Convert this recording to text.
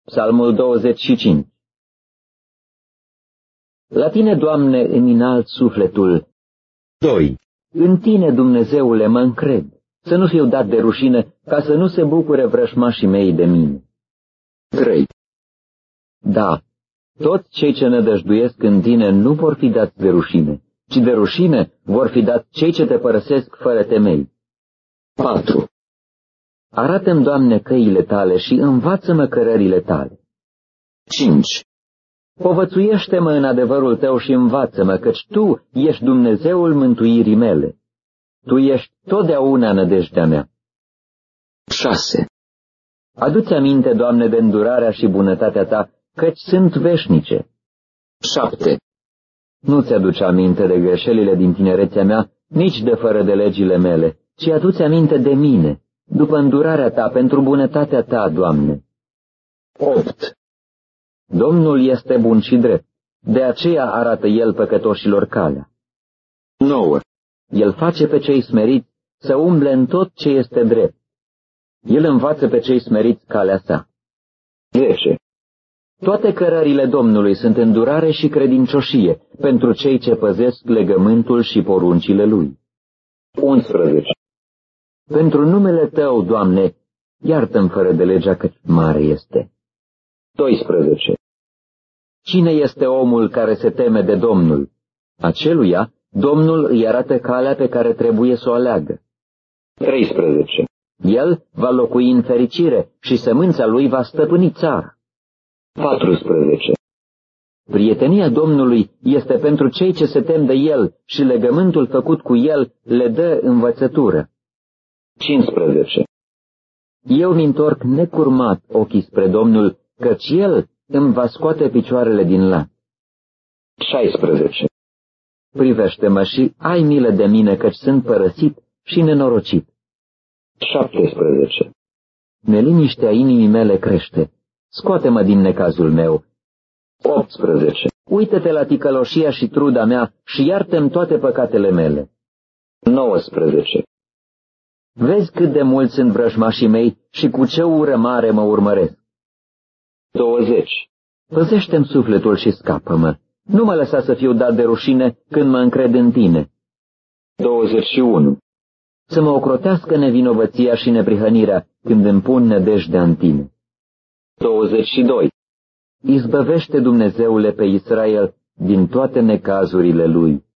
Psalmul 25. La tine, Doamne, îmi înalt sufletul. 2. În tine, Dumnezeule, mă încred, să nu fiu dat de rușine, ca să nu se bucure vrășmașii mei de mine. 3. Da, toți cei ce nădăjduiesc în tine nu vor fi dați de rușine, ci de rușine vor fi dați cei ce te părăsesc fără temei. 4. Arată-mi, Doamne, căile tale și învață-mă cărările tale. 5. Povățuiește-mă în adevărul tău și învață-mă, căci tu ești Dumnezeul mântuirii mele. Tu ești totdeauna nădejdea mea. 6. Adu-ți aminte, Doamne, de îndurarea și bunătatea ta, căci sunt veșnice. 7. Nu-ți aduce aminte de greșelile din tinerețea mea, nici de fără de legile mele, ci adu-ți aminte de mine, după îndurarea ta, pentru bunătatea ta, Doamne. 8. Domnul este bun și drept, de aceea arată El păcătoșilor calea. 9. El face pe cei smeriți să umble în tot ce este drept. El învață pe cei smeriți calea sa. 10. Toate cărările Domnului sunt îndurare și credincioșie pentru cei ce păzesc legământul și poruncile Lui. 11. Pentru numele Tău, Doamne, iartă-mi fără de legea, căci mare este. 12. Cine este omul care se teme de Domnul? Aceluia Domnul îi arată calea pe care trebuie să o aleagă. 13. El va locui în fericire și sămânța lui va stăpâni țara. 14. Prietenia Domnului este pentru cei ce se tem de El și legământul făcut cu El le dă învățătură. 15. Eu mi-ntorc necurmat ochii spre Domnul, căci El îmi va scoate picioarele din lat. 16. Privește-mă și ai milă de mine, căci sunt părăsit și nenorocit. 17. Neliniștea inimii mele crește. Scoate-mă din necazul meu. 18. Uită-te la ticăloșia și truda mea și iartă-mi toate păcatele mele. 19. Vezi cât de mulți sunt vrăjmașii mei și cu ce ură mare mă urmăresc. 20. Păzește-mi sufletul și scapă-mă. Nu mă lăsa să fiu dat de rușine când mă încred în tine. 21. Să mă ocrotească nevinovăția și neprihănirea când îmi pun nădejdea în tine. 22. Izbăvește, Dumnezeule, pe Israel din toate necazurile lui.